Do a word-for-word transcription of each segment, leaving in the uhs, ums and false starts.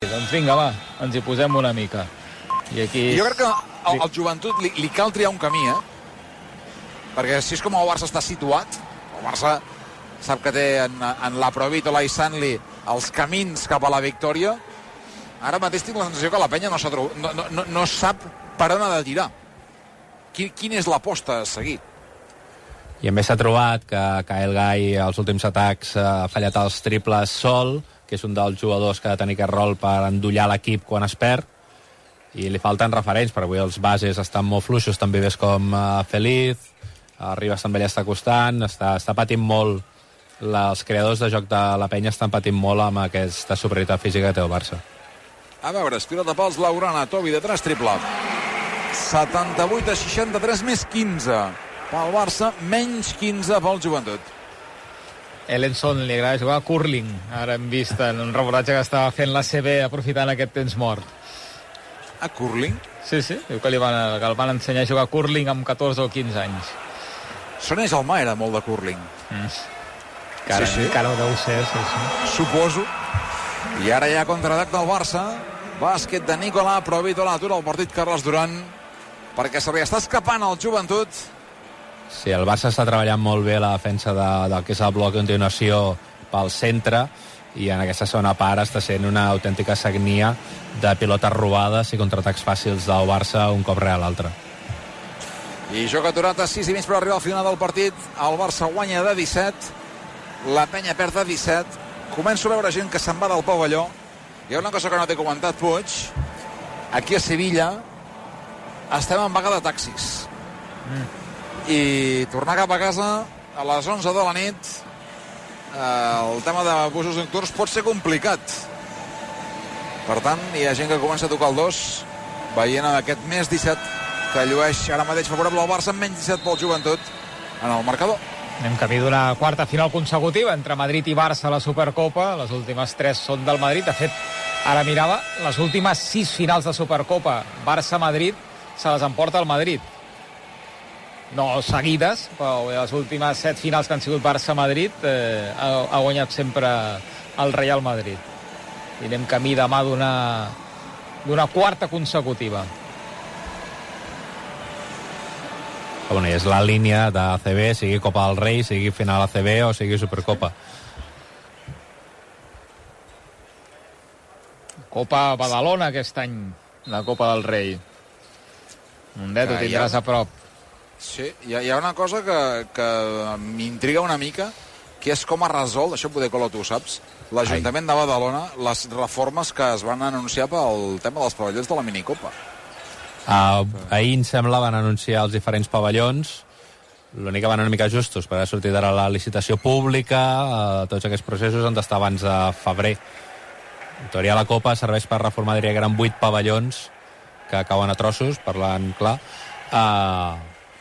Doncs vinga, va, ens hi posem una mica. I aquí... Jo crec que al, al Joventut li, li cal triar un camí, eh? Perquè si és com el Barça està situat, el Barça sap que té en, en la Provitola i Sanli els camins cap a la victòria. Ara mateix tinc la sensació que la penya no, no, no, no sap per on ha de tirar. Quin, quina és l'aposta a seguir? I a més s'ha trobat que Kyle Guy als últims atacs ha fallat els triples sol, que és un dels jugadors que ha de tenir aquest rol per endollar l'equip quan es perd, i li falten referents, perquè avui els bases estan molt fluixos, també ves com uh, Feliz, Ribas també ja està costant, està, està patint molt, la, els creadors de joc de la penya estan patint molt amb aquesta superioritat física que té el Barça. A veure, espira de pals Blaugrana, Tobi de tres triple. setanta-vuit a seixanta-tres més quinze pel Barça, menys quinze pel Joventut. Ellenson li agrada jugar a curling. Ara hem vist en un reportatge que estava fent la C B aprofitant aquest temps mort. A curling? Sí, sí, diu que, li van, que el van ensenyar a jugar a curling amb catorze o quinze anys. Sonés Almà era molt de curling. Mm. Encara, sí, sí. Encara ho deu ser, sí, sí. Suposo. I ara hi ha contraatac del Barça. Bàsquet de Nicolà, Provitola atura el partit Carles Duran perquè se li està escapant al Joventut. Sí, el Barça està treballant molt bé la defensa de, del que és el bloc de continuació pel centre, i en aquesta segona part està sent una autèntica sagnia de pilotes robades i contraatacs fàcils del Barça un cop real l'altre. I joc aturat a sis i mig per arribar al final del partit. El Barça guanya de disset, la penya perd de disset. Començo a veure gent que se'n va del pavelló. Hi ha una cosa que no t'he comentat, Puig. Aquí a Sevilla estem en vaga de taxis. Mm. I tornar cap a casa a les onze de la nit, eh, el tema de busos nocturns pot ser complicat. Per tant, hi ha gent que comença a tocar el dos, veient aquest més disset que llueix ara mateix favorable al Barça, menys disset pel Joventut en el marcador. Anem camí d'una quarta final consecutiva entre Madrid i Barça a la Supercopa. Les últimes tres són del Madrid. De fet, ara mirava, les últimes sis finals de Supercopa Barça-Madrid se les emporta el Madrid. No seguides, però les últimes set finals que han sigut Barça-Madrid eh, ha, ha guanyat sempre el Real Madrid. I anem camí demà d'una d'una quarta consecutiva. Bueno, és la línia de A C B, sigui Copa del Rei, sigui final A C B o sigui Supercopa. Copa Badalona aquest any, la Copa del Rei. Mundet, ho tindràs a prop. Sí, hi ha, hi ha una cosa que, que m'intriga una mica, que és com ha resolt, això poder Colo, tu ho saps, l'Ajuntament de Badalona, les reformes que es van anunciar pel tema dels pavellons de la minicopa. Uh, ahir, em sembla, van anunciar els diferents pavellons. L'únic que van una mica justos, perquè ha sortit ara la licitació pública, uh, tots aquests processos han d'estar abans de febrer. En teoria, la Copa serveix per reformar, diria que eren vuit pavellons que cauen a trossos, parlant clar. Uh,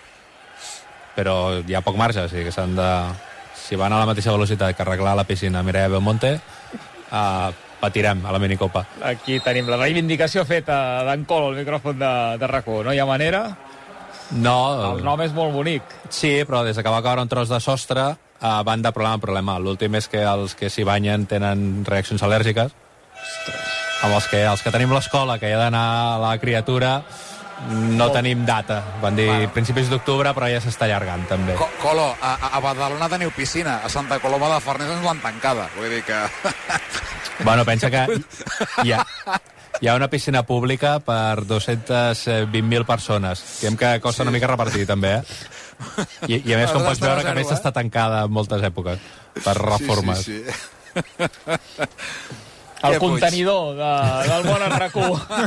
però hi ha poc marge, o sigui que s'han de... Si van a la mateixa velocitat que arreglar la piscina Mireia Belmonte, uh, patirem a la minicopa. Aquí tenim la reivindicació feta d'en Colo al micròfon de, de RAC u. No hi ha manera? No. El nom és molt bonic. Sí, però des que va caure un tros de sostre uh, van de problema en problema. L'últim és que els que s'hi banyen tenen reaccions al·lèrgiques. Ostres. Amb els que, els que tenim l'escola, que hi ha d'anar la criatura, no oh. tenim data. Van dir bueno. principis d'octubre, però ja s'està allargant, també. Co Colo, a, a Badalona teniu piscina. A Santa Coloma de Farners ens l'han tancada. Vull dir que... Bueno, pensa que hi ha, hi ha una piscina pública per dues-centes vint mil persones. Diem que costa sí. una mica repartir, també, eh? I, i a més, com pots veure, que a més està tancada en moltes èpoques per reformes. Sí, sí, sí. El contenidor de, del món en RAC u.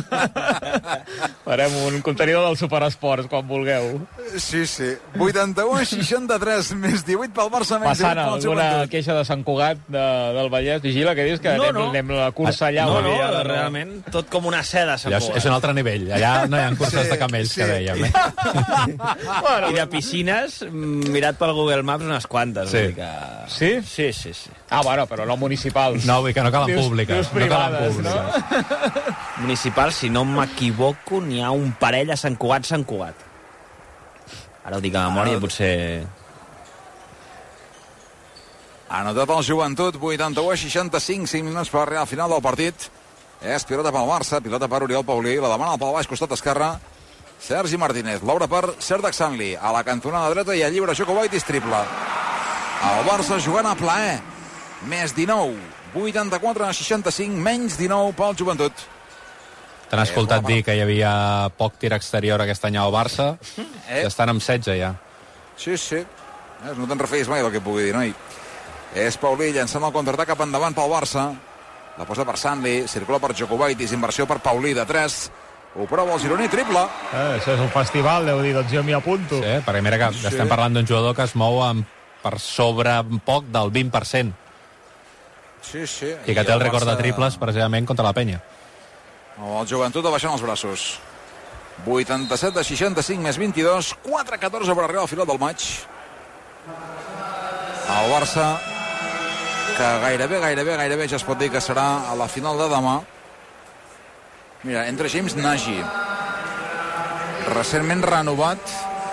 Farem un contenidor del Superesports, quan vulgueu. Sí, sí. vuitanta-u a seixanta-tres, més divuit pel Barça, menys Passant alguna queixa de Sant Cugat de, del Vallès. Vigila, que dius que no, anem, no. anem a la cursa allà. No, no, no, realment, tot com una seda, Sant Cugat. És un altre nivell. Allà no hi ha curses sí, de camells, sí. que dèiem. Eh? Bueno, I de piscines, mirat pel Google Maps, unes quantes. Sí. Que... Sí? Sí, sí, sí. Ah, bueno, però no municipals. No, vull que no calen públiques. Privades, no? Municipal, si no m'equivoco, n'hi ha un parell a Sant Cugat, Sant Cugat. Ara ho dic a memòria, ah, potser... Ha anotat el Joventut, vuitanta-u a seixanta-cinc, cinc minuts per arribar al final del partit. És pilota pel Barça, pilota per Oriol Paulí, la demana pel baix costat esquerre, Sergi Martínez, l'obra per Serdar Sanli, a la cantonada dreta i a lliure Jokubaitis, triple. El Barça jugant a plaer, més dinou, vuitanta-quatre a seixanta-cinc, menys dinou pel Joventut. T'han escoltat eh, dir que hi havia poc tir exterior aquest any al Barça, eh? I estan amb setze ja. Sí, sí, eh, no te'n refeis mai del que pugui dir, noi. És Paulí llançant el contraatac cap endavant pel Barça, la posa per Sanli, circula per Jokubaitis, inversió per Paulí de tres, ho prova el gironí, triple. Eh, això és un festival, deu dir, doncs jo m'hi apunto. Sí, perquè mira que sí. Estem parlant d'un jugador que es mou amb, per sobre un poc del vint per cent. Sí, sí. I que té el rècord de triples precisament contra la Penya. El Joventut baixant els braços. vuitanta-set a seixanta-cinc més vint-i-dos, quatre a catorze per arribar al final del maig. El Barça, que gairebé, gairebé, gairebé ja es pot dir que serà a la final de demà. Mira, entra James Nagy, recentment renovat,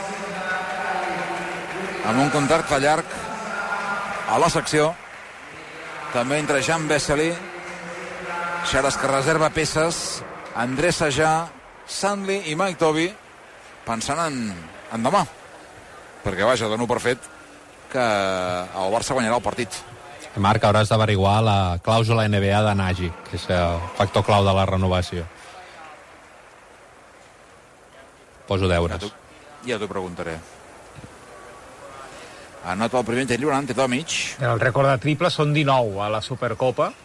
amb un contracte llarg a la secció. També entra Jan Vesely, Xares que reserva peces, André Sajà, Sanli i Mike Tobi, pensant en, en demà. Perquè, vaja, dono per fet que el Barça guanyarà el partit. Marc, hauràs d'averiguar la clàusula N B A de Nagy, que és el factor clau de la renovació. Poso deures. Ja t'ho preguntaré. Anota el primer tir lliure Ante Tomic. El rècord de triples són dinou a la Supercopa,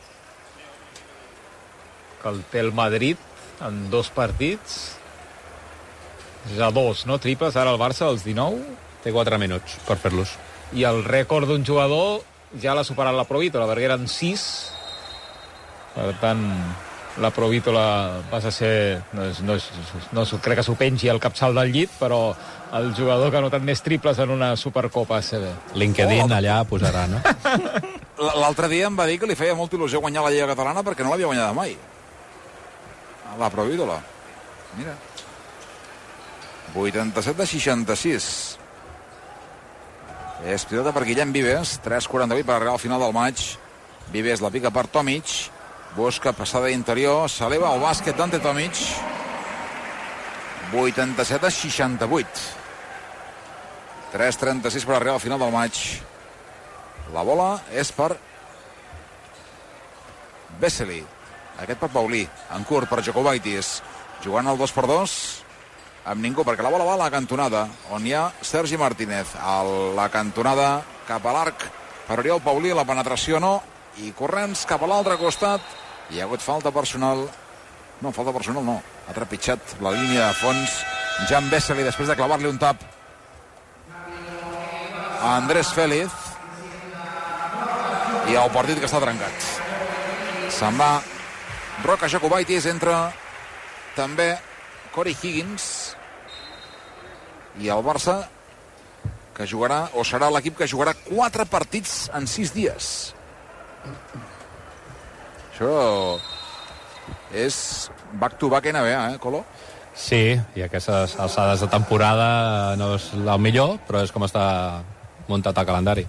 que el té el Madrid en dos partits. És a dos, no? Triples, ara el Barça, els dinou. Té quatre minuts per fer-los. I el rècord d'un jugador ja l'ha superat la Provítola, perquè eren sis. Per tant, la Provítola va a ser... No, és, no, és, no crec que s'ho pengi al capçal del llit, però el jugador que ha notat més triples en una Supercopa A C B. LinkedIn oh, allà posarà, no? L'altre dia em va dir que li feia molta il·lusió guanyar la Lliga Catalana perquè no l'havia guanyada mai. La Provítola. Mira. vuitanta-set a seixanta-sis. És pilota per Guillem Vives, tres quaranta-vuit per arribar al final del maig. Vives la pica per Tomic, busca passada interior, s'eleva el bàsquet d'Ante Tomic. vuitanta-set a seixanta-vuit. tres trenta-sis per arribar al final del maig. La bola és per Vesely, aquest per Paulí, en curt per Jokubaitis, jugant al dos per dos amb ningú, perquè la bola va a la cantonada, on hi ha Sergi Martínez. El, la cantonada cap a l'arc per Oriol Paulí, la penetració no, i corrents cap a l'altre costat. Hi ha hagut falta personal. No, falta personal no. Ha trepitjat la línia de fons Jan Vesely després de clavar-li un tap a Andrés Félix. I el partit que està trencat. Se'n va Roca Jokubaitis, entra també Corey Higgins. I el Barça, que jugarà, o serà l'equip que jugarà quatre partits en sis dies. Això és back-to-back N B A, eh, Colo? Sí, i aquestes alçades de temporada no és el millor, però és com està muntat el calendari.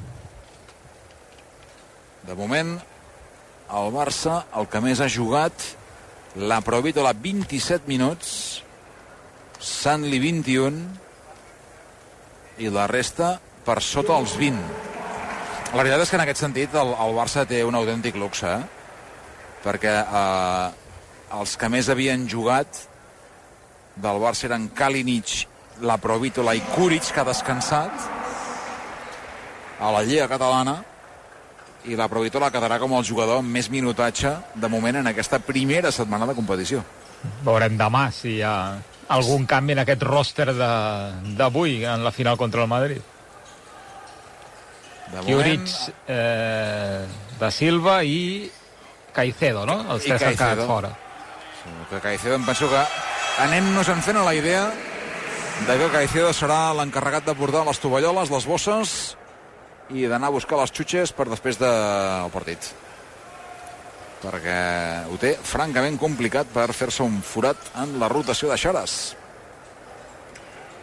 De moment, el Barça, el que més ha jugat, la Provítola vint-i-set minuts, Sanli vint-i-un, i la resta per sota els vint. La veritat és que en aquest sentit el, el Barça té un autèntic luxe, eh? Perquè eh, els que més havien jugat del Barça eren Kalinic, la Provítola i Kuric, que ha descansat a la Lliga Catalana, i la Provítola quedarà com el jugador amb més minutatge de moment en aquesta primera setmana de competició. Veurem demà si hi ha algun canvi en aquest roster d'avui en la final contra el Madrid. Kuric, eh, Da Silva i Caicedo, no? Els tres han quedat fora. Sí, que Caicedo, em penso que anem-nos en fent a la idea de que Caicedo serà l'encarregat de portar les tovalloles, les bosses i d'anar a buscar les xutxes per després del partit, perquè ho té francament complicat per fer-se un forat en la rotació de Xares.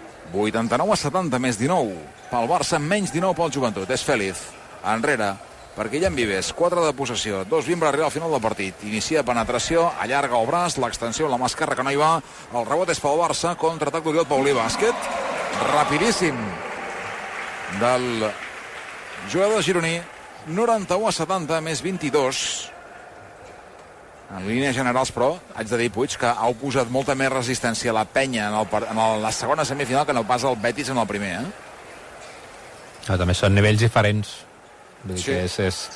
vuitanta-nou a setanta més dinou pel Barça, menys dinou pel Joventut. És Félix, enrere, per Guillem Vives. quatre de possessió, dos vint per arribar al final del partit. Inicia penetració, allarga el braç, l'extensió amb la mà esquerra que no hi va. El rebot és pel Barça, contraatac d'Oriol Paulí. Bàsquet rapidíssim del jugador gironí. noranta-u a setanta, més vint-i-dos. En línies generals, però, haig de dir, Puig, que ha posat molta més resistència a la penya en, el, en la segona semifinal que no pas al Betis en el primer, eh? No, també són nivells diferents. Vull dir Sí. que és... és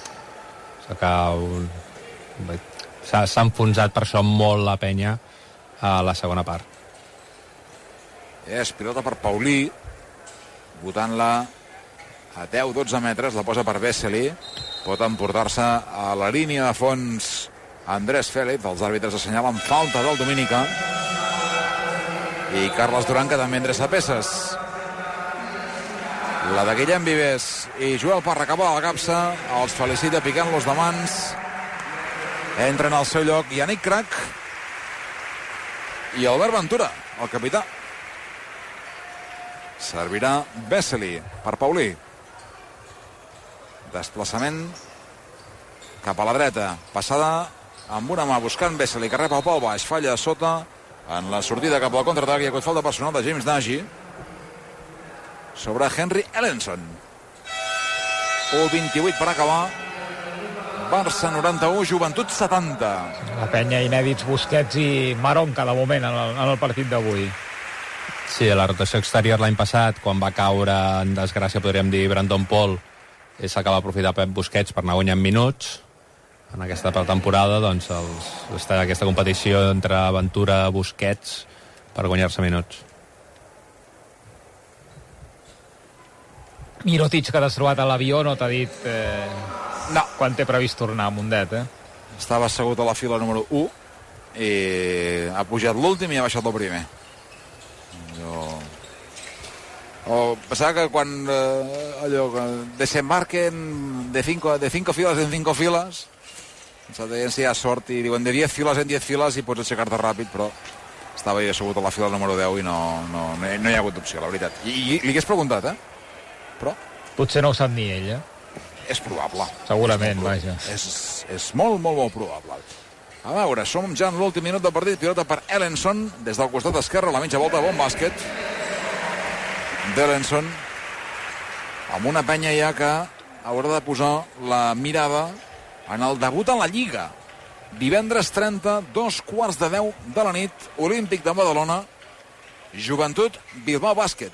s'ha s'ha enfonsat per això molt la penya a la segona part. És pilota per Paulí, botant-la a deu dotze metres, la posa per Vesely. Pot emportar-se a la línia de fons Andrés Félix. Els àrbitres assenyalen falta del Dominica. I Carles Duran, que també endreça peces. La de Guillem Vives i Joel Parra cap a la capsa. Els felicita picant-los de mans. Entren al seu lloc Yannick Crac i Albert Ventura, el capità. Servirà Vesely per Paulí. Desplaçament cap a la dreta. Passada amb una mà buscant Vesely, que rep el pal baix. Falla a sota en la sortida cap al contraatac. Hi ha hagut falta personal de James Nagy sobre Henry Ellenson. u vint-i-vuit per acabar. Barça noranta-u, Joventut setanta. La penya inèdits Busquets i Maronca de moment en el, en el partit d'avui. Sí, a la rotació exterior l'any passat, quan va caure en desgràcia, podríem dir, Brandon Paul, és el que va aprofitar Pep Busquets per anar guanyant minuts. En aquesta pretemporada, doncs, els, està aquesta competició entre Ventura i Busquets per guanyar-se minuts. Mirotic, que t'has trobat a l'avió, no t'ha dit eh, No. quan té previst tornar a Mundet, eh? Estava assegut a la fila número u i ha pujat l'últim i ha baixat el primer. Jo... O pensava que quan eh, allò que desembarquen de cinco, de cinco files en cinco files, deien si hi ha sort i diuen de diez files en diez files i pots aixecar-te ràpid, però estava jo assegut a la fila número deu i no, no, no, hi, no hi ha hagut opció, la veritat. I, i li hagués preguntat, eh? Però... Potser no ho sap ni ell, eh? És probable. Segurament, és vaja. És, és molt, molt, molt probable. A veure, som ja en l'últim minut del partit. Pilota per Ellenson, des del costat esquerre, la mitja volta, bon bàsquet d'Ellenson, amb una penya ja que haurà de posar la mirada en el debut en la Lliga. Divendres trenta, dos quarts de deu de la nit, Olímpic de Badalona, Joventut Bilbao Bàsquet.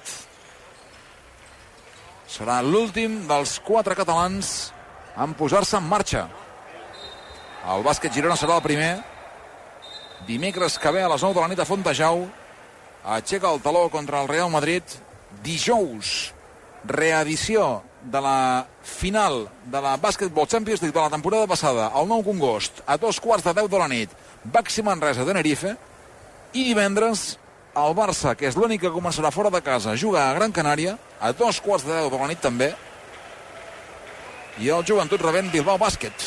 Serà l'últim dels quatre catalans en posar-se en marxa. El bàsquet Girona serà el primer. Dimecres que ve a les nou de la nit a Fontejau. Aixeca el taló contra el Real Madrid. Dijous, reedició de la final de la Basketball Champions League de la temporada passada, el nou congost, a dos quarts de deu de la nit, Baxi Manresa de Tenerife. I divendres, el Barça, que és l'únic que començarà fora de casa, juga a Gran Canària, a dos quarts de deu de la nit també. I el Joventut rebent Bilbao Bàsquet.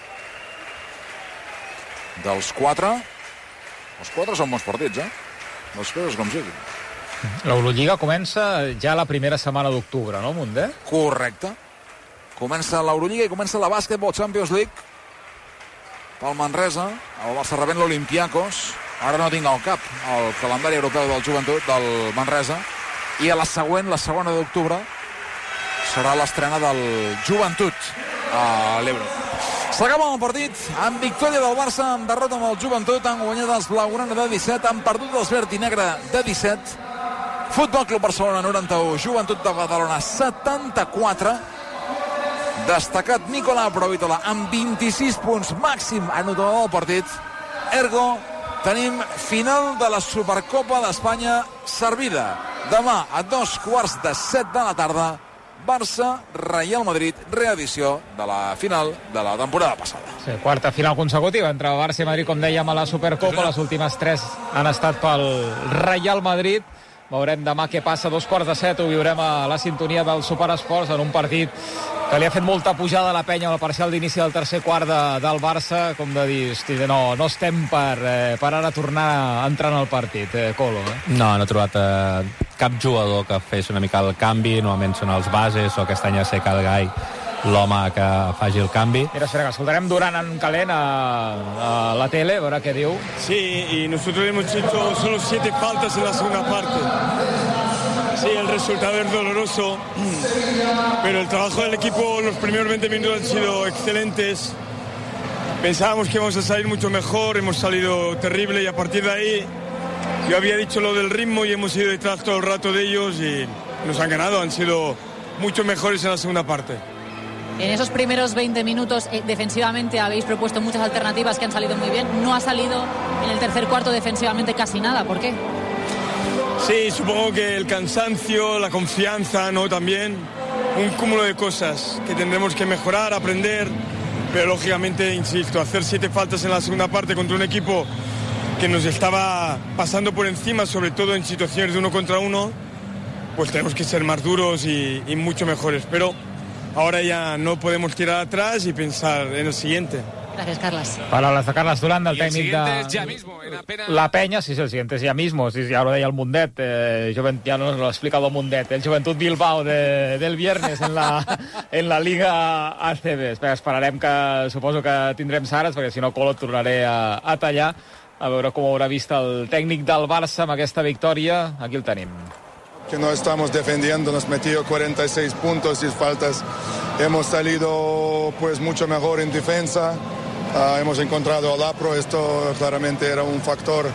Dels quatre, els quatre són bons partits, eh? Les coses com siguin. L'Eurolliga comença ja la primera setmana d'octubre, no, Mundet? Correcte. Comença l'Eurolliga i comença la Basketball Champions League pel Manresa. El Barça rebent l'Olympiakos. Ara no tinc al cap el calendari europeu del Joventut, del Manresa. I a la següent, la segona d'octubre, serà l'estrena del Joventut a l'Euro. S'acaba el partit amb victòria del Barça, amb derrota amb el Joventut, han guanyat els blaugrana de disset, han perdut els verd i negre de disset. Futbol Club Barcelona noranta-u, Joventut de Badalona setanta-quatre. Destacat Nicolau Provítola amb vint-i-sis punts, màxim anotador del partit. Ergo, tenim final de la Supercopa d'Espanya servida. Demà a dos quarts de set de la tarda, Barça, Real Madrid, reedició de la final de la temporada passada. Sí, quarta final consecutiva entre Barça i Madrid, com dèiem, a la Supercopa. Les últimes tres han estat pel Real Madrid. Veurem demà què passa, dos quarts de set, ho viurem a la sintonia del Superesports en un partit que li ha fet molta pujada a la penya al parcial d'inici del tercer quart de, del Barça, com de dir, hosti, no, no estem per, eh, per ara tornar a entrar en el partit, eh, Colo. Eh? No, no he trobat eh, cap jugador que fes una mica el canvi, normalment són els bases, o aquest any a ser Cal Gai l'home que faci el canvi. Mira, espera, que escoltarem Durant en calent a, a la tele, a veure què diu. Sí, y nosotros hemos hecho solo siete faltas en la segunda parte. Sí, el resultado es doloroso, pero el trabajo del equipo los primeros veinte minutos han sido excelentes. Pensábamos que íbamos a salir mucho mejor, hemos salido terrible y a partir de ahí yo había dicho lo del ritmo y hemos ido detrás todo el rato de ellos y nos han ganado, han sido mucho mejores en la segunda parte. En esos primeros veinte minutos eh, defensivamente habéis propuesto muchas alternativas que han salido muy bien. No ha salido en el tercer cuarto defensivamente casi nada. ¿Por qué? Sí, supongo que el cansancio, la confianza, ¿no? También un cúmulo de cosas que tendremos que mejorar, aprender. Pero lógicamente, insisto, hacer siete faltas en la segunda parte contra un equipo que nos estaba pasando por encima, sobre todo en situaciones de uno contra uno, pues tenemos que ser más duros y, y mucho mejores. Pero ahora ya no podemos tirar atrás y pensar en el siguiente. Gracias, Carles. Palabras de Carles Durant, del Y el tècnic siguiente de... es ya mismo, en apenas... La Penya, sí, sí, el siguiente es ya mismo, sí, ja ho deia el Mundet, eh, jovent, ja no lo ha explicado el Mundet, el Joventut Bilbao de, del viernes en la, en la Liga A C B. Espera, esperarem que, suposo que tindrem Sares, perquè si no Colo tornaré a, a tallar, a veure com haurà vist el tècnic del Barça amb aquesta victòria. Aquí el tenim. Que no estamos defendiendo, nos metió cuarenta y seis puntos y faltas. Hemos salido pues mucho mejor en defensa. Uh, hemos encontrado al Apro, esto claramente era un factor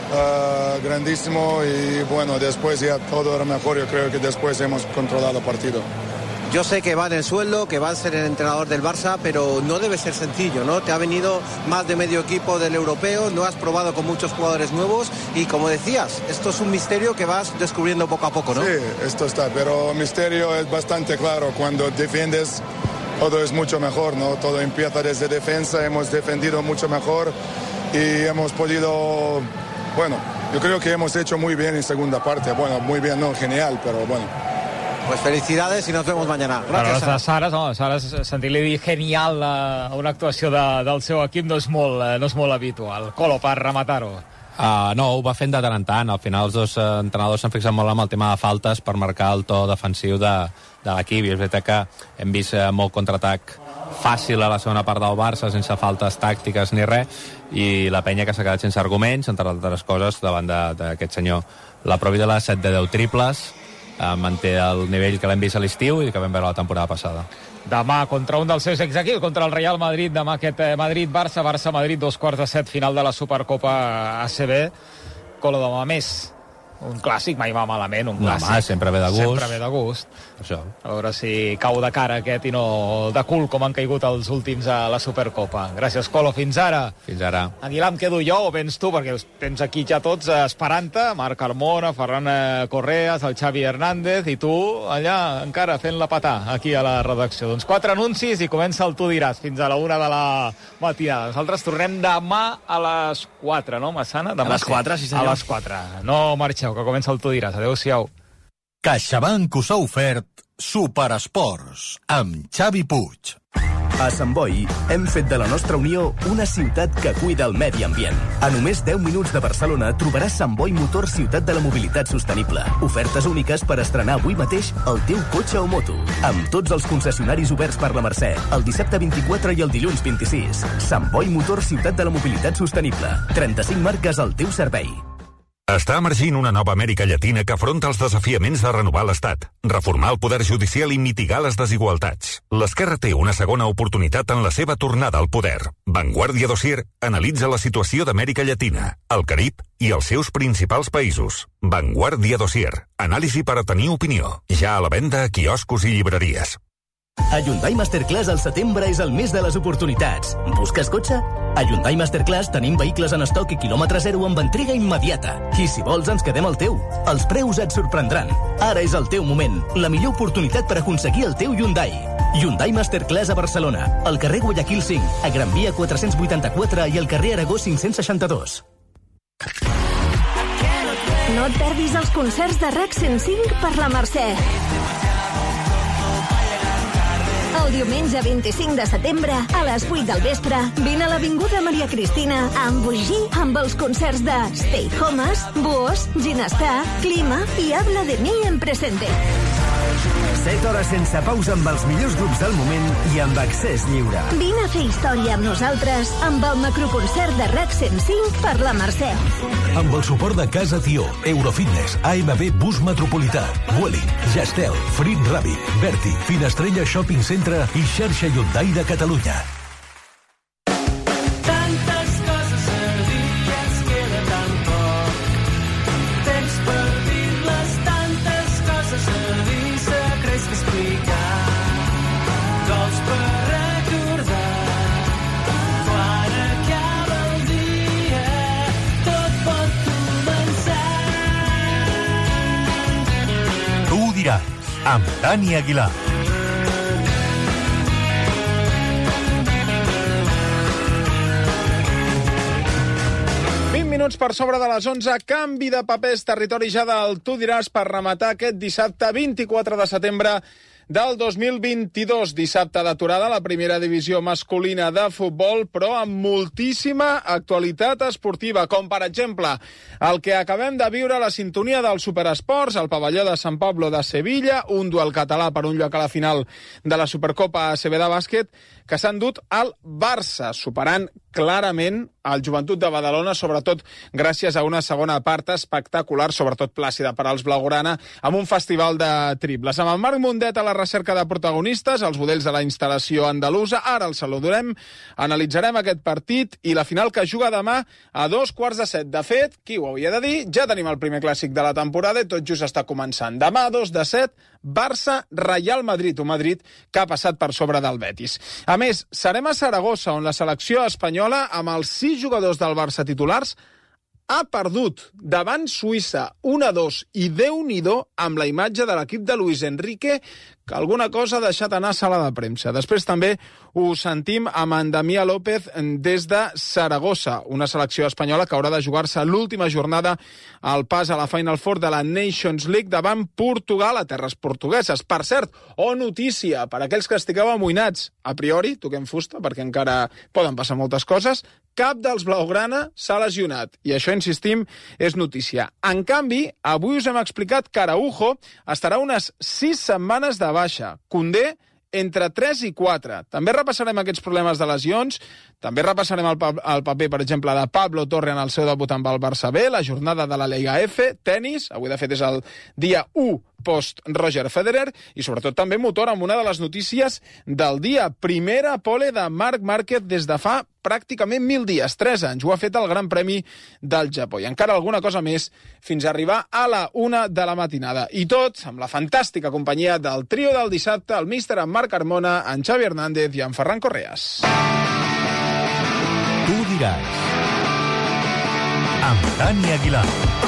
uh, grandísimo y bueno, después ya todo era mejor, yo creo que después hemos controlado el partido. Yo sé que va en el sueldo, que va a ser el entrenador del Barça, pero no debe ser sencillo, ¿no? Te ha venido más de medio equipo del europeo, no has probado con muchos jugadores nuevos y como decías, esto es un misterio que vas descubriendo poco a poco, ¿no? Sí, esto está, pero el misterio es bastante claro, cuando defiendes todo es mucho mejor, ¿no? Todo empieza desde defensa, hemos defendido mucho mejor y hemos podido, bueno, yo creo que hemos hecho muy bien en segunda parte, bueno, muy bien, no, genial, pero bueno. Pues felicidades y nos vemos mañana. Gràcies, Sara. Sares, no, Sares, sentir-li dir genial a una actuació de, del seu equip no és molt, no és molt habitual. Colo, per rematar-ho. Uh, no, ho va fent de tant en tant. Al final els dos uh, entrenadors s'han fixat molt amb el tema de faltes per marcar el to defensiu de, de l'equip. I és veritat que hem vist uh, molt contraatac fàcil a la segona part del Barça, sense faltes tàctiques ni res, i la penya que s'ha quedat sense arguments, entre altres coses, davant d'aquest senyor. La Provida, set de deu triples, uh, manté el nivell que l'hem vist a l'estiu i que vam veure la temporada passada. Demà contra un dels seus exequips, contra el Real Madrid, demà aquest Madrid-Barça, Barça-Madrid, dos quarts de set, final de la Supercopa A C B. Colo, demà més. Un clàssic mai va malament, un clàssic. No, home, sempre ve de gust. Sempre ve de gust. Això. A veure si cau de cara aquest i no de cul, com han caigut els últims a la Supercopa. Gràcies, Colo. Fins ara. Fins ara. Aguilar, em quedo jo o vens tu? Perquè els tens aquí ja tots esperant-te. Marc Carmona, Ferran Correas, el Xavi Hernández, i tu allà encara fent la patà aquí a la redacció. Doncs quatre anuncis i comença el Tu diràs fins a la una de la matinada. Nosaltres tornem demà a les quatre, no, Massana? Demà a les quatre, sí senyor. A les quatre. No marxeu, que comença el Tu diràs. Adéu-siau. CaixaBank us ha ofert Superesports amb Xavi Puig. A Sant Boi hem fet de la nostra Unió una ciutat que cuida el medi ambient. A només deu minuts de Barcelona trobaràs Sant Boi Motor Ciutat de la Mobilitat Sostenible. Ofertes úniques per estrenar avui mateix el teu cotxe o moto. Amb tots els concessionaris oberts per la Mercè, el dissabte vint-i-quatre i el dilluns vint-i-sis. Sant Boi Motor Ciutat de la Mobilitat Sostenible. trenta-cinc marques al teu servei. Està emergint una nova Amèrica Llatina que afronta els desafiaments de renovar l'Estat, reformar el poder judicial i mitigar les desigualtats. L'esquerra té una segona oportunitat en la seva tornada al poder. Vanguardia Dossier analitza la situació d'Amèrica Llatina, el Carib i els seus principals països. Vanguardia Dossier. Anàlisi per a tenir opinió. Ja a la venda a quioscos i llibreries. A Hyundai Masterclass al setembre és el mes de les oportunitats. Busques cotxe? A Hyundai Masterclass tenim vehicles en estoc i quilòmetre zero amb entrega immediata. I si vols ens quedem el teu. Els preus et sorprendran. Ara és el teu moment. La millor oportunitat per aconseguir el teu Hyundai. Hyundai Masterclass a Barcelona. Al carrer Guayaquil cinc, a Gran Via quatre-cents vuitanta-quatre i al carrer Aragó cinc-cents seixanta-dos. No et perdis els concerts de RAC cent cinc per la Mercè. El diumenge vint-i-cinc de setembre, a les vuit del vespre, vine a l'Avinguda Maria Cristina a embogir amb els concerts de Stay Homes, Boos, Ginestar, Clima i Habla de mi en presente. set hores sense pausa amb els millors grups del moment i amb accés lliure. Vine a fer història amb nosaltres amb el macroconcert de RAC cent cinc per la Mercè. Amb el suport de Casa Tió, Eurofitness, A M B Bus Metropolità, Vueling, Gestel, Frit Ràbit, Berti, Finestrella Shopping Centre i xarxa Hyundai de Catalunya. Tantes coses a dir que ens queda tan poc. Temps per dir-les, tantes coses a dir, secrets que explicar, gols per recordar. Quan acaba el dia, tot pot començar. Tu ho diràs, amb Dani Aguilar. vint minuts per sobre de les onze, canvi de papers, territori ja del Tu diràs per rematar aquest dissabte vint-i-quatre de setembre del dos mil vint-i-dos. Dissabte d'aturada a la primera divisió masculina de futbol, però amb moltíssima actualitat esportiva, com per exemple el que acabem de viure a la sintonia del Superesports, al pavelló de Sant Pablo de Sevilla, un duel català per un lloc a la final de la Supercopa A C B de bàsquet, que s'han dut al Barça, superant clarament el Joventut de Badalona, sobretot gràcies a una segona part espectacular, sobretot plàcida per als blaugrana, amb un festival de triples. Amb el Marc Mundet a la recerca de protagonistes, els budells de la instal·lació andalusa, ara el saludarem, analitzarem aquest partit i la final que juga demà a dos quarts de set. De fet, qui ho havia de dir? Ja tenim el primer clàssic de la temporada i tot just està començant. Demà a dos de set, Barça-Reial Madrid, un Madrid que ha passat per sobre del Betis. A més, serem a Saragossa, on la selecció espanyola, amb els sis jugadors del Barça titulars, ha perdut davant Suïssa un a dos i Déu-n'hi-do amb la imatge de l'equip de Luis Enrique, que alguna cosa ha deixat anar a sala de premsa. Després també ho sentim amb en Damià López des de Saragossa, una selecció espanyola que haurà de jugar-se l'última jornada al pas a la Final Four de la Nations League davant Portugal a terres portugueses. Per cert, oh notícia, per aquells que estigueu amoïnats, a priori, toquem fusta, perquè encara poden passar moltes coses, cap dels blaugrana s'ha lesionat, i això, insistim, és notícia. En canvi, avui us hem explicat que Araujo estarà unes sis setmanes de baixa. Koundé, entre tres i quatre. També repassarem aquests problemes de lesions, també repassarem el, pa el paper, per exemple, de Pablo Torre en el seu debut amb el Barça B, la jornada de la Liga F, tenis, avui de fet és el dia u post-Roger Federer, i sobretot també motor amb una de les notícies del dia. Primera pole de Marc Márquez des de fa pràcticament mil dies, tres anys. Ho ha fet el Gran Premi del Japó. I encara alguna cosa més fins a arribar a la una de la matinada. I tot amb la fantàstica companyia del trio del dissabte, el míster en Marc Carmona, en Xavi Hernández i en Ferran Correas. Tu diràs, amb Dani Aguilar.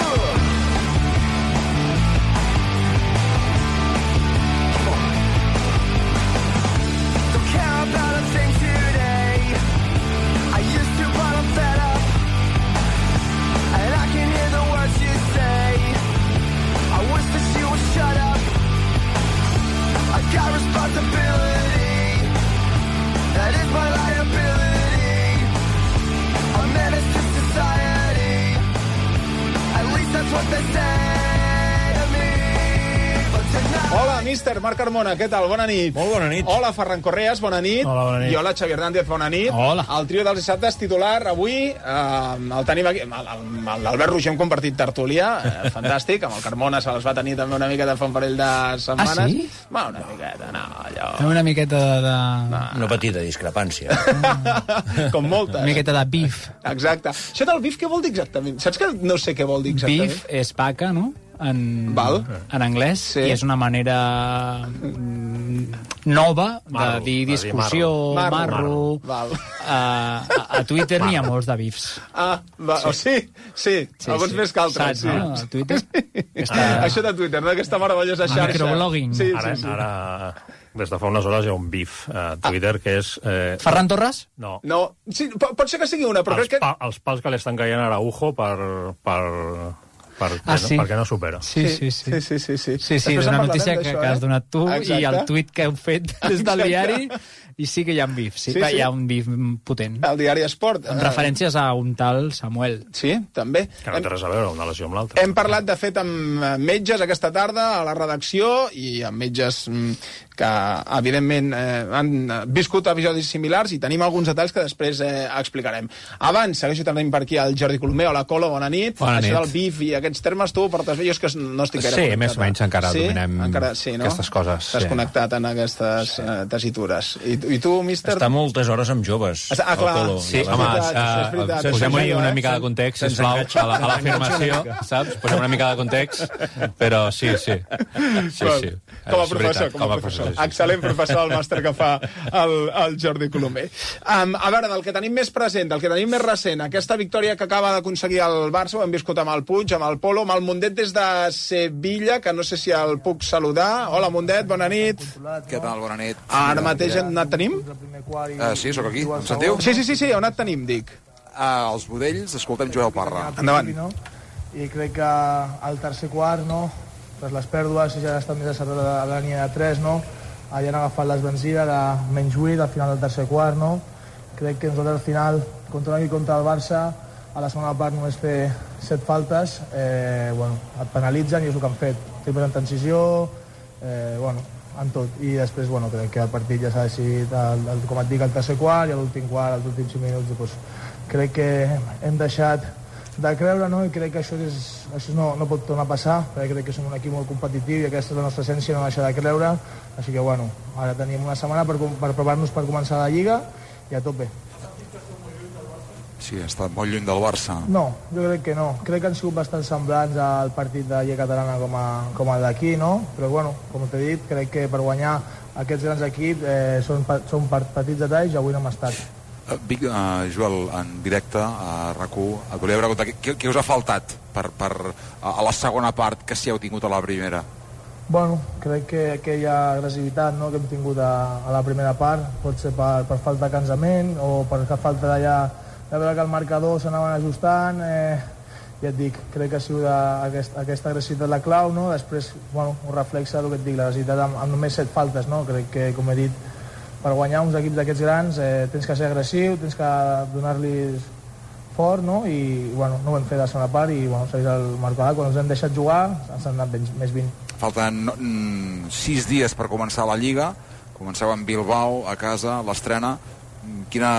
Hola, míster Marc Carmona, què tal? Bona nit. Molt bona nit. Hola, Ferran Correas, bona nit. Hola, bona nit. I hola, Xavi Hernández, bona nit. Hola. El trio dels dissabtes titular avui, eh, el tenim aquí, l'Albert Roger hem compartit tertúlia, eh, fantàstic, amb el Carmona se les va tenir també una miqueta fa un parell de setmanes. Ah, sí? Va, una miqueta, no, allò... Fem una miqueta de... No. Una petita discrepància. Com moltes. Una miqueta de bif. Exacte. Això del bif què vol dir exactament? Saps que no sé què vol dir exactament? Bif és vaca, no? En, Val. en anglès, sí. I és una manera nova marro, de dir discussió, marro. marro. Val. Uh, a, a Twitter n'hi ha molts de bifs. Ah, va, sí. Oh, sí? Sí, sí, alguns sí. més que altres. Saps, sí. no? A Twitter. Està... Això de Twitter, no? Aquesta meravellosa xarxa. Microblogging. Sí, ara, sí, sí. ara, des de fa unes hores hi ha un bif a Twitter ah. que és... Eh... Ferran Torres? No. No, sí, pot ser que sigui una, però els crec que... Pa, els pals que li estan caient a Araujo per... per per, Ah, sí? perquè no supera. Sí, sí, sí. Sí, sí, sí. sí. Sí, sí, Després una en notícia parlarem que, d'això, que has eh? donat tu Exacte. i el tuit que heu fet des del Exacte. diari, i sí que hi ha un bif, sí, Sí, sí, sí. hi ha un bif potent. El diari Esport. Amb eh, referències a un tal Samuel. Sí, també. Que no té res a veure una lesió amb l'altra. Hem parlat, de fet, amb eh, metges aquesta tarda a la redacció i amb metges mm, que, evidentment, eh, han eh, viscut episodis similars i tenim alguns detalls que després eh, explicarem. Abans, segueixo tenint per aquí el Jordi Colomer. Hola, Colo, bona nit. Bona Això nit. del bif i aquests termes, tu ho portes bé? Jo és que no estic gaire Sí, connectat. més o menys encara sí? dominem encara, sí, no? aquestes coses. T'has Sí. connectat en aquestes eh, tessitures. I, I tu, míster? Està moltes hores amb joves. Ah, clar. el Colo. Sí, És home, veritat, això és uh, veritat. posem-hi Sense una eh? mica de context, Sense sisplau, enganxa. a la- a l'afirmació, Sense enganxa. saps? Posem una mica de context, però sí, sí. Sí, Val. sí. Com a És professor, veritat, com a professor. sí, sí. Excel·lent professor del màster que fa el, el Jordi Colomer. Um, a veure, del que tenim més present, del que tenim més recent, aquesta victòria que acaba d'aconseguir el Barça, ho hem viscut amb el Puig, amb el Polo, amb el Mundet des de Sevilla, que no sé si el puc saludar. Hola, Mundet, bona nit. Què tal? Bona nit. Ara mateix on et tenim? Uh, sí, sóc aquí. Em sentiu? Sí, sí, sí, sí, on et tenim, dic. Uh, els Budells, escoltem Joel Parra. Endavant. No? I crec que al tercer quart, no? Tras les pèrdues, ja estan més a saber de la línia de tres, no? Allà han agafat l'esvencida de menys vuit al final del tercer quart, no? Crec que nosaltres al final, contra i contra el Barça, a la segona part només fer set faltes, eh, bueno, et penalitzen i és el que han fet. Triples en transició, eh, bueno, en tot. I després, bueno, crec que el partit ja s'ha decidit, el, el, com et dic, al tercer quart i a l'últim quart, als últims cinc minuts, doncs, crec que hem deixat de creure, no? I crec que això, és, això no, no pot tornar a passar, perquè crec que som un equip molt competitiu i aquesta és la nostra essència, no deixar de creure. Així que, bueno, ara tenim una setmana per, per preparar-nos per començar la Lliga i a tope. Sí, ha estat molt lluny del Barça. No, jo crec que no. Crec que han sigut bastant semblants al partit de Lliga Catalana com, a, com el d'aquí, no? Però, bueno, com t'he dit, crec que per guanyar aquests grans equips eh, són, són petits detalls i avui no hem estat. Uh, Vic, uh, Joel, en directe a RAC u, et volia preguntar què, què us ha faltat per, per, a la segona part que si heu tingut a la primera? Bueno, crec que aquella agressivitat, no?, que hem tingut a, a la primera part pot ser per, per falta de cansament o per falta d'allà de veure que el marcador s'anaven ajustant. eh, ja et dic, crec que ha sigut aquest, aquesta agressivitat la clau, no? Després, bueno, un reflexe del que et dic, l'agressivitat amb, amb només set faltes, no? Crec que, com he dit, per guanyar uns equips d'aquests grans eh, tens que ser agressiu, tens que donar-li fort, no? I, bueno, no ho hem fet a la segona part i, bueno, segueix el marcador. Quan ens hem deixat jugar, ens han anat més vint. Falten no, mm, sis dies per començar la Lliga. Comenceu amb Bilbao, a casa, l'estrena. Quina...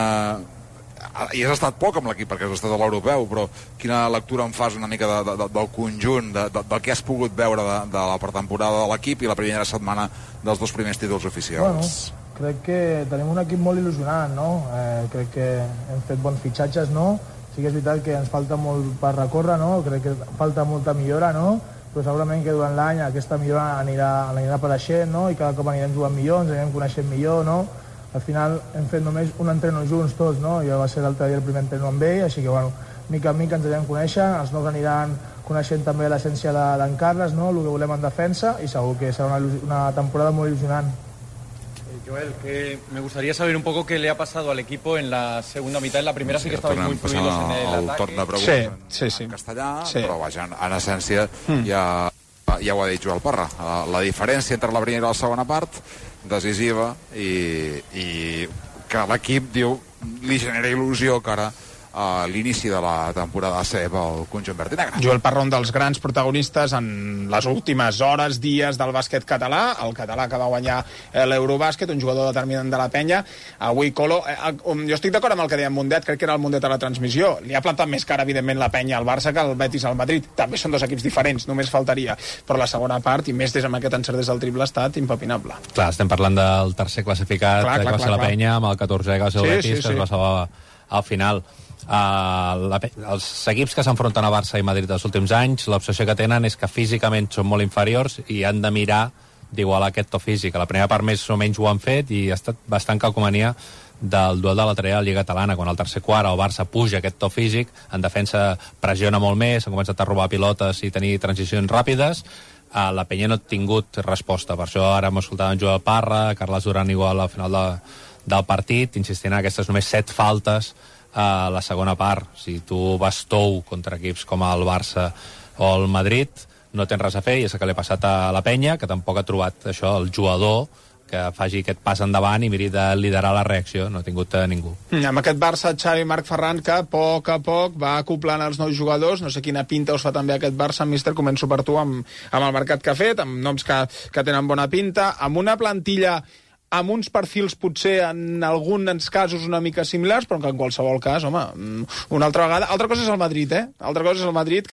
I has estat poc amb l'equip perquè has estat a l'europeu, però quina lectura en fas una mica de, de, de, del conjunt, de, de, del que has pogut veure de, de la pretemporada de l'equip i la primera setmana dels dos primers títols oficials? Bueno, crec que tenim un equip molt il·lusionant, no? Eh, crec que hem fet bons fitxatges, no? Sí que és veritat que ens falta molt per recórrer, no? Crec que falta molta millora, no? Però segurament que durant l'any aquesta millora anirà, anirà apareixent, no? I cada cop anirem jugant millor, ens anirem coneixent millor, no? Al final hem fet només un entreno junts tots, no? Jo va ser l'altre dia el primer entreno amb ell, així que, bueno, mica en mica ens anirem coneixent, els nous aniran coneixent també l'essència d'en Carles, no? El que volem en defensa, i segur que serà una, una temporada molt il·lusionant. Joel, que me gustaría saber un poco qué le ha pasado al equipo en la segunda mitad. En la primera sí que estabais muy fluidos en el el ataque. torn de preguntes sí, sí, sí. en castellà, Sí. però vaja, en, en essència mm. ja, ja ho ha dit Joel Parra. La, la diferència entre la primera i la segona part, decisiva, i, i que l'equip diu li genera il·lusió que ara a l'inici de la temporada C pel conjunt verd i negre. Joel Parra, un dels grans protagonistes en les últimes hores, dies del bàsquet català, el català que va guanyar eh, l'Eurobàsquet, un jugador determinant de la penya. Avui, Colo, eh, um, jo estic d'acord amb el que deia Mundet, crec que era el Mundet a la transmissió. Li ha plantat més cara, evidentment, la penya al Barça que el Betis al Madrid. També són dos equips diferents, només faltaria. Però la segona part, i més des amb aquest encert des del triple, ha estat impepinable. Clar, estem parlant del tercer classificat, Clar, clar, que va ser clar, la clar. penya, amb el catorzè que va ser el Sí, Betis, sí, que sí. es va salvar al final. Uh, la, els equips que s'enfronten a Barça i Madrid els últims anys, l'obsessió que tenen és que físicament són molt inferiors i han de mirar d'igualar aquest to físic. A la primera part més o menys ho han fet i ha estat bastant calcomania del duel de la Trella a la Lliga Catalana, quan al tercer quart el Barça puja aquest to físic, en defensa pressiona molt més, han començat a robar pilotes i tenir transicions ràpides. Uh, la penya no ha tingut resposta, per això ara hem escoltat en Joel Parra, Carles Duran igual al final de, del partit, insistint en aquestes només set faltes a la segona part. Si tu vas tou contra equips com el Barça, o el Madrid no tens res a fer, i és el que li ha passat a la penya, que tampoc ha trobat això, el jugador que faci aquest pas endavant i miri de liderar la reacció. No ha tingut a ningú. Mm, amb aquest Barça, Xavi, Marc Ferran, que a poc a poc va acoplant els nous jugadors. No sé quina pinta us fa també aquest Barça, míster. Començo per tu amb, amb el mercat que ha fet, amb noms que, que tenen bona pinta, amb una plantilla amb uns perfils potser en alguns casos una mica similars, però que en qualsevol cas, home, una altra vegada... Altra cosa és el Madrid, eh? Altra cosa és el Madrid,